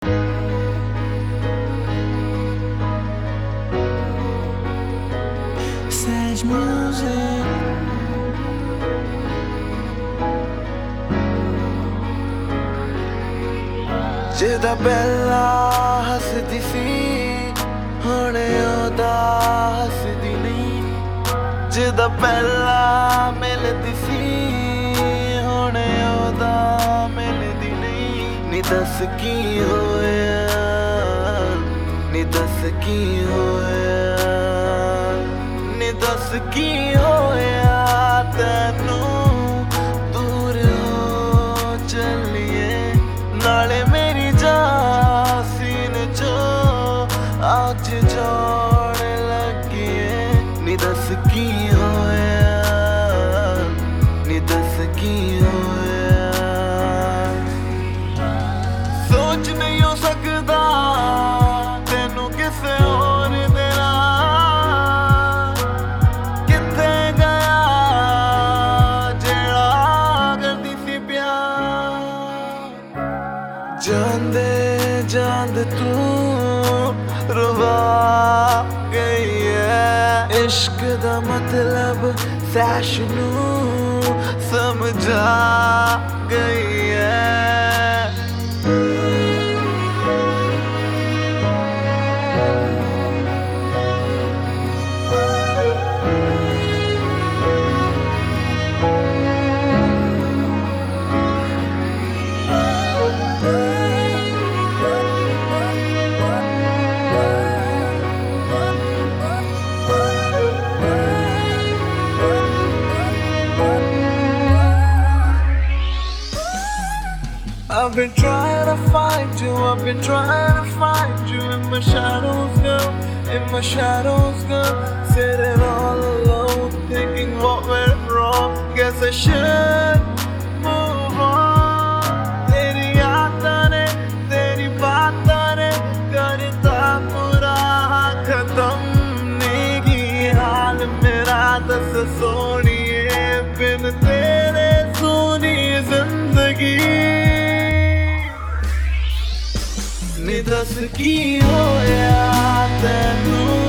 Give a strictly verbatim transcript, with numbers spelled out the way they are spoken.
Sage music. ਜਿਹਦਾ ਪਹਿਲਾਂ ਹੱਸਦੀ ਸੀ ਹੁਣ ਉਹਦਾ ਹੱਸਦੀ ਨਹੀਂ, ਜਿਹਦਾ ਪਹਿਲਾਂ ਮਿਲਦੀ ਸੀ ਹੁਣ ਉਹਦਾ ਮਿਲਦੀ ਨਹੀਂ। ਨੀ ਦੱਸ ਕੀ ਹੋਇਆ, ਨੀ ਦੱਸ ਕੀ ਹੋਇਆ, ਨੀ ਦੱਸ ਕੀ ਹੋਇਆ ਤੈਨੂੰ ਦੂਰ ਹੋ ਚੱਲੀਏ ਨਾਲੇ ਮੇਰੀ ਜਾਨ ਸੀਨੇ ਚੋਂ ਅੱਜ ਜਾਣ ਲੱਗੀ ਏ। ਨੀ ਦੱਸ ਕੀ ਹੋਇਆ, ਨੀ ਦੱਸ ਕੀ ਹੋਇਆ। ਸੋਚ ਨਹੀਂ ਹੋ ਸਕਦਾ ਤੈਨੂੰ ਕਿਸੇ ਹੋਰ ਦੇ ਨਾਲ, ਕਿੱਥੇ ਗਿਆ ਜਿਹੜਾ ਕਰਦੀ ਸੀ ਪਿਆਰ। ਜਾਂਦੇ ਜਾਂਦੇ ਤੂੰ ਰੁਵਾ ਗਈ ਹੈ, ਇਸ਼ਕ ਦਾ ਮਤਲਬ ਸੈਸ਼ ਨੂੰ ਸਮਝਾ ਗਈ ਹੈ। I've been trying to find you, I've been trying to find you in my shadows, girl, in my shadows, girl. Sitting all alone, thinking what went wrong. Guess I should move on. Teri yaadan ne, teri baataan ne, karta pura khatam nahi ki haal mera das soniye bin tere soni zindagi। ਨੀ ਦੱਸ ਕੀ ਹੋਇਆ ਤੈਨੂੰ